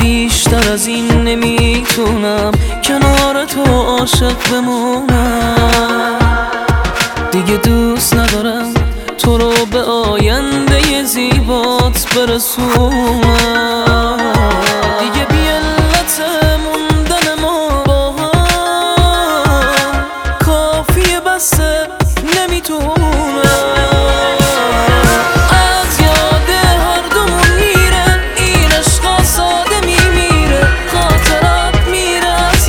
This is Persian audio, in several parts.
بیشتر از این نمیتونم کنار تو عاشق بمونم. دیگه دوست ندارم تو رو به آینده زیبات برسونم. دیگه بی علت موندن ما با هم کافیه بسه نمیتونم. از یاد هر دومون میره این عشقا ساده میمیره، خاطرات میره از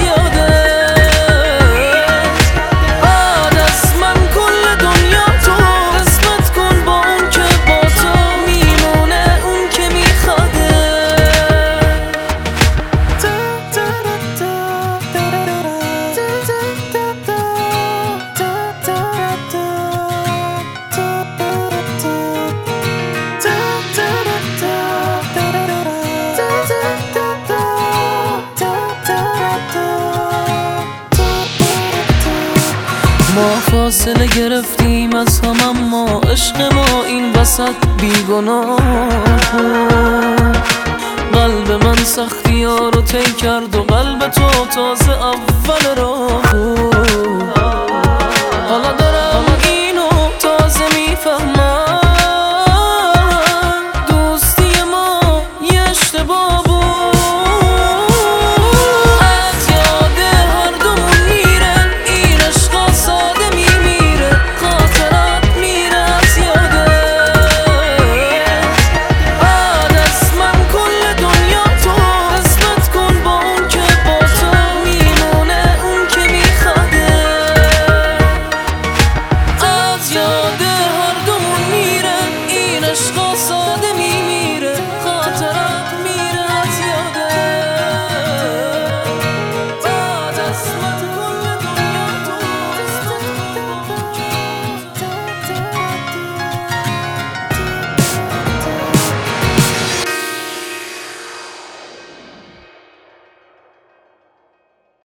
یادت. بعد از من کل دنیا تو قسمت کن با اون که با تو میمونه، اون که میخواده. ما فاصله گرفتیم از هم اما عشق ما این وسط بیگناه بود. قلب من سختی ها رو طی کرد و قلب تو تازه اول راه بود. حالا